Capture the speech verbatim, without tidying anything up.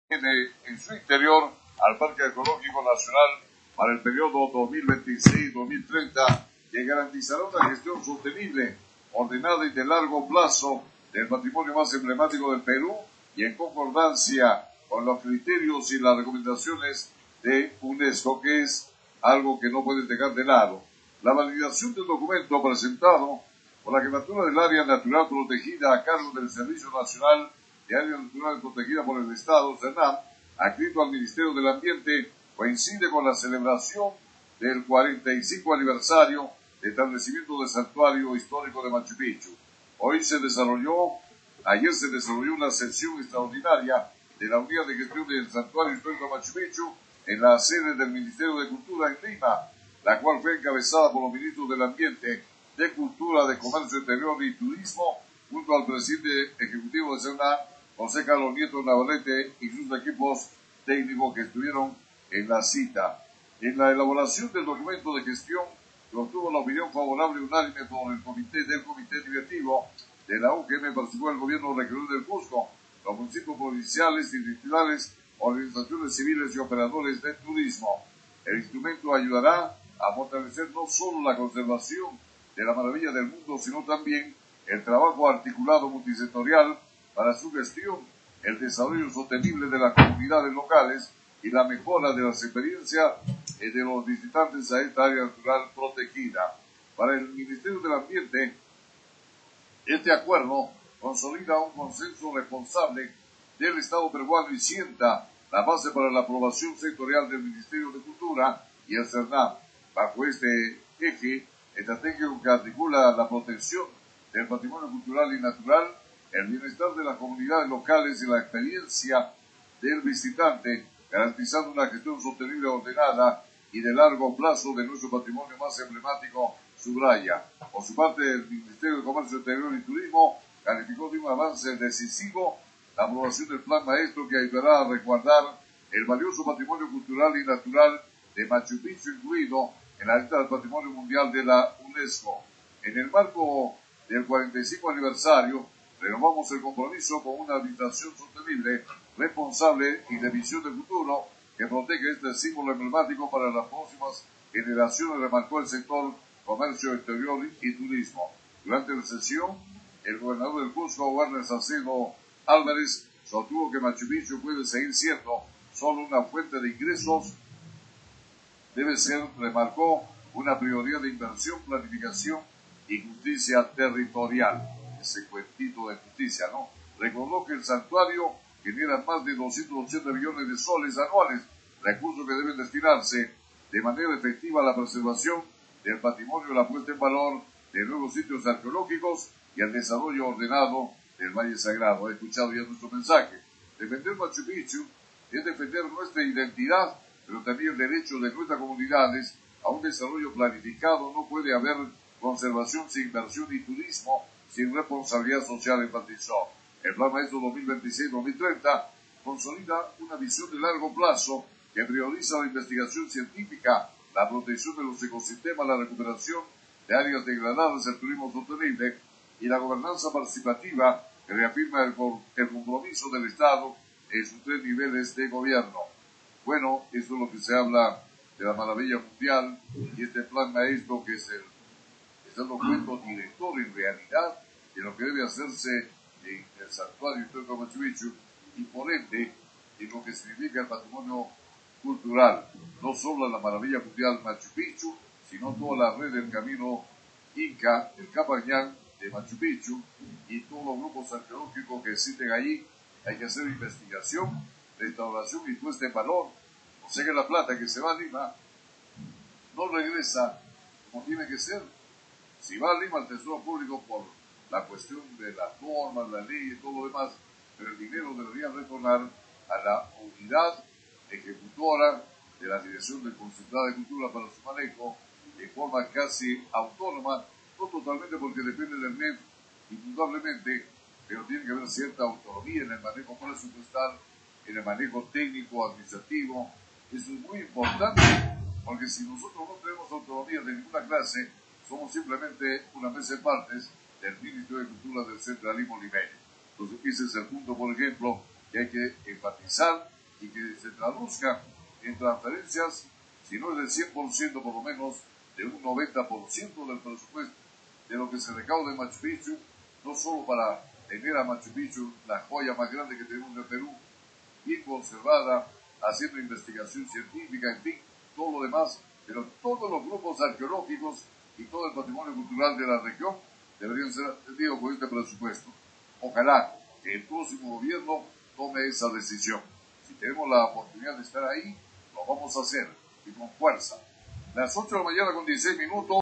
tiene en su interior al Parque Ecológico Nacional para el periodo dos mil veintiséis dos mil treinta, que garantizará una gestión sostenible, ordenada y de largo plazo del patrimonio más emblemático del Perú y en concordancia con los criterios y las recomendaciones de UNESCO, que es algo que no pueden dejar de lado. La validación del documento presentado por la Jefatura del Área Natural Protegida a cargo del Servicio Nacional de Área Natural Protegida por el Estado, SENAM, adscrito al Ministerio del Ambiente, coincide con la celebración del cuarenta y cinco aniversario de establecimiento del Santuario Histórico de Machu Picchu. Hoy se desarrolló, ayer se desarrolló una sesión extraordinaria de la Unidad de Gestión del Santuario Histórico de Machu Picchu en la sede del Ministerio de Cultura en Lima, la cual fue encabezada por los ministros del Ambiente, de Cultura, de Comercio Exterior y Turismo, junto al presidente ejecutivo de SENAM, José Carlos Nieto Navarrete, y sus equipos técnicos que estuvieron en la cita. En la elaboración del documento de gestión, que obtuvo la opinión favorable unánime por el comité del comité directivo de la U G M, participó el gobierno regional del Cusco, los municipios provinciales y distritales, organizaciones civiles y operadores de turismo. El instrumento ayudará a fortalecer no solo la conservación de la maravilla del mundo, sino también el trabajo articulado multisectorial para su gestión, el desarrollo sostenible de las comunidades locales y la mejora de las experiencias de los visitantes a esta área natural protegida. Para el Ministerio del Ambiente, este acuerdo consolida un consenso responsable del Estado peruano y sienta la base para la aprobación sectorial del Ministerio de Cultura y el SENAM. Bajo este eje estratégico que articula la protección del patrimonio cultural y natural, el bienestar de las comunidades locales y la experiencia del visitante, garantizando una gestión sostenible, ordenada y de largo plazo de nuestro patrimonio más emblemático, subraya. Por su parte, el Ministerio de Comercio Exterior y Turismo calificó de un avance decisivo la aprobación del Plan Maestro, que ayudará a resguardar el valioso patrimonio cultural y natural de Machu Picchu, incluido en la lista del Patrimonio Mundial de la UNESCO. En el marco del cuarenta y cinco aniversario, renovamos el compromiso con una habitación sostenible, responsable y de visión de futuro que protege este símbolo emblemático para las próximas generaciones, remarcó el sector Comercio Exterior y Turismo. Durante la sesión, el gobernador del Cusco, Werner Salcedo Álvarez, sostuvo que Machu Picchu puede seguir siendo solo una fuente de ingresos, debe ser, remarcó, una prioridad de inversión, planificación y justicia territorial. Ese cuentito de justicia, ¿no? Recordó que el santuario genera más de doscientos ochenta millones de soles anuales, recursos que deben destinarse de manera efectiva a la preservación del patrimonio, la puesta en valor de nuevos sitios arqueológicos y al desarrollo ordenado del Valle Sagrado. He escuchado ya nuestro mensaje. Defender Machu Picchu es defender nuestra identidad, pero también el derecho de nuestras comunidades a un desarrollo planificado. No puede haber conservación sin inversión y turismo sin responsabilidad social, enfatizó. El Plan Maestro dos mil veintiséis dos mil treinta consolida una visión de largo plazo que prioriza la investigación científica, la protección de los ecosistemas, la recuperación de áreas degradadas, el turismo sostenible y la gobernanza participativa, que reafirma el, el compromiso del Estado en sus tres niveles de gobierno. Bueno, eso es lo que se habla de la maravilla mundial y este Plan Maestro, que es el, es el documento director en realidad de lo que debe hacerse en el santuario histórico de Machu Picchu y por ende en lo que significa el patrimonio cultural, no solo la maravilla mundial Machu Picchu, sino toda la red del camino Inca, el Capañán de Machu Picchu y todos los grupos arqueológicos que existen allí. Hay que hacer investigación, restauración y puesta en valor. O sea que la plata que se va a Lima no regresa como tiene que ser. Si va a Lima al Tesoro Público por la cuestión de las normas, la ley y todo lo demás, pero el dinero debería retornar a la unidad ejecutora de la Dirección del Consulado de Cultura para su manejo de forma casi autónoma, no totalmente porque depende del M E F, indudablemente, pero tiene que haber cierta autonomía en el manejo presupuestal, en el manejo técnico, administrativo. Eso es muy importante, porque si nosotros no tenemos autonomía de ninguna clase, somos simplemente una mesa de partes del Ministerio de Cultura del centralismo limeño. Entonces, ese es el punto, por ejemplo, que hay que enfatizar y que se traduzca en transferencias, si no es del cien por ciento por lo menos, de un noventa por ciento del presupuesto de lo que se recauda en Machu Picchu, no solo para tener a Machu Picchu, la joya más grande que tenemos en Perú, bien conservada, haciendo investigación científica, en fin, todo lo demás, pero todos los grupos arqueológicos y todo el patrimonio cultural de la región deberían ser atendidos con este presupuesto. Ojalá que el próximo gobierno tome esa decisión. Si tenemos la oportunidad de estar ahí, lo vamos a hacer, y con fuerza. Las ocho de la mañana con dieciséis minutos.